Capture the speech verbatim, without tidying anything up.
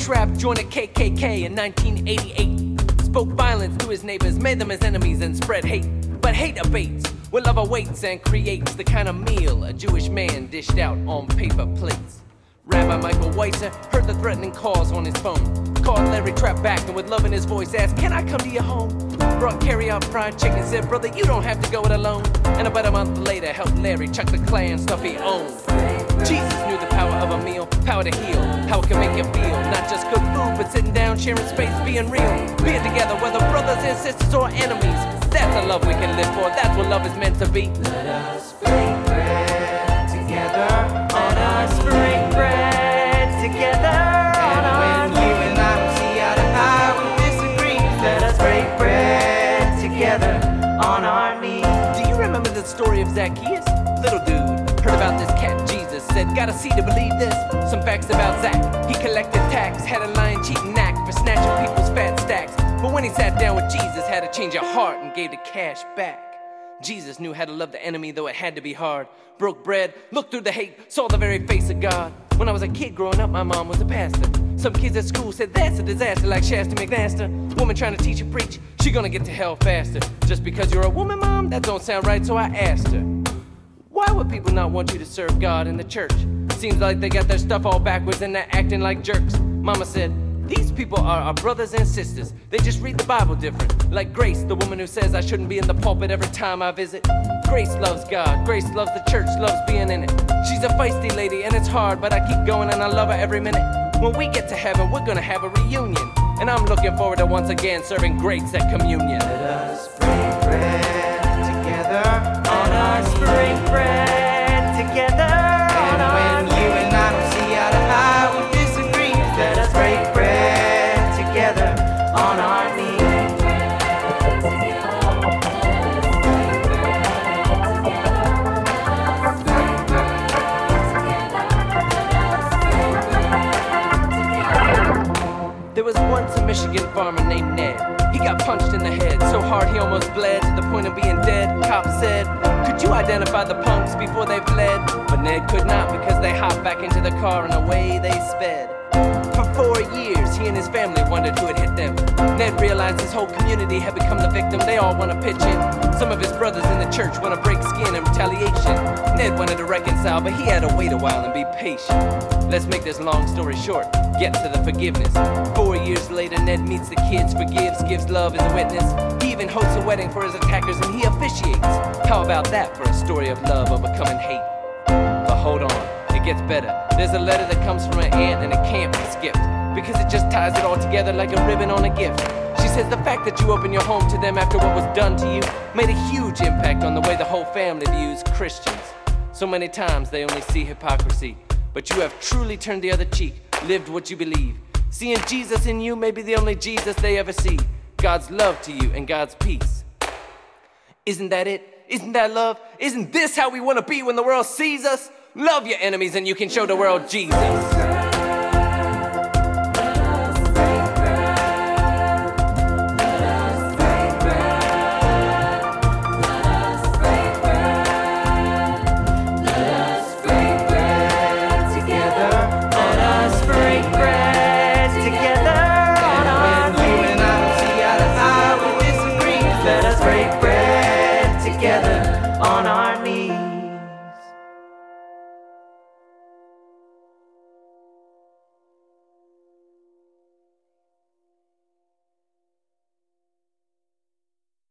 trap, joined a K K K in nineteen eighty-eight. Spoke violence to his neighbors, made them his enemies, and spread hate. But hate abates when love awaits and creates the kind of meal a Jewish man dished out on paper plates. Rabbi Michael Weiser heard the threatening calls on his phone. Called Larry Trapp back and with love in his voice asked, "Can I come to your home?" Brought carry-out fried chicken, said, "Brother, you don't have to go it alone." And about a month later helped Larry chuck the Klan stuff he owned. Jesus knew the power of a meal, power to heal, how it can make you feel. Not just good food, but sitting down, sharing space, being real. Being together, whether brothers and sisters or enemies. That's a love we can live for, that's what love is meant to be. Let us break bread together. Let us break bread together. And when you and I don't see eye to eye, we disagree. Let us break bread together on our knees. Do you remember the story of Zacchaeus? Little dude, heard about this cat Jesus, said, "Gotta see to believe this." Some facts about Zach: he collected tax, had a lying, cheating knack for snatching people's fat stacks. But when he sat down with Jesus, had a change of heart and gave the cash back. Jesus knew how to love the enemy, though it had to be hard. Broke bread, looked through the hate, saw the very face of God. When I was a kid growing up, my mom was a pastor. Some kids at school said that's a disaster, like Shasta McNaster. Woman trying to teach and preach, she gonna get to hell faster. Just because you're a woman, Mom? That don't sound right, so I asked her, why would people not want you to serve God in the church? Seems like they got their stuff all backwards and they're acting like jerks. Mama said, these people are our brothers and sisters. They just read the Bible different. Like Grace, the woman who says I shouldn't be in the pulpit every time I visit. Grace loves God, Grace loves the church, loves being in it. She's a feisty lady and it's hard, but I keep going and I love her every minute. When we get to heaven, we're gonna have a reunion. And I'm looking forward to once again serving grace at communion. Let us break bread together. Let us break bread together. And when you and I don't see eye to eye, we disagree. Let us break bread together on our knees. There was once a Michigan farmer named Ned. He got punched in the head so hard he almost bled to the point of being dead. Cops said, could you identify the punks before they fled? But Ned could not because they hopped back into the car and away they sped. For four years, he and his family wondered who had hit them. Ned realized his whole community had become the victim. They all want to pitch in. Some of his brothers in the church want to break skin in retaliation. Ned wanted to reconcile, but he had to wait a while and be patient. Let's make this long story short, get to the forgiveness. Four years later, Ned meets the kids, forgives, gives love as a witness. He even hosts a wedding for his attackers and he officiates. How about that for a story of love overcoming hate? But hold on, it gets better. There's a letter that comes from an aunt and it can't be skipped, because it just ties it all together like a ribbon on a gift. She says the fact that you opened your home to them after what was done to you made a huge impact on the way the whole family views Christians. So many times they only see hypocrisy, but you have truly turned the other cheek, lived what you believe. Seeing Jesus in you may be the only Jesus they ever see. God's love to you and God's peace. Isn't that it? Isn't that love? Isn't this how we want to be when the world sees us? Love your enemies and you can show the world Jesus. Break bread together on our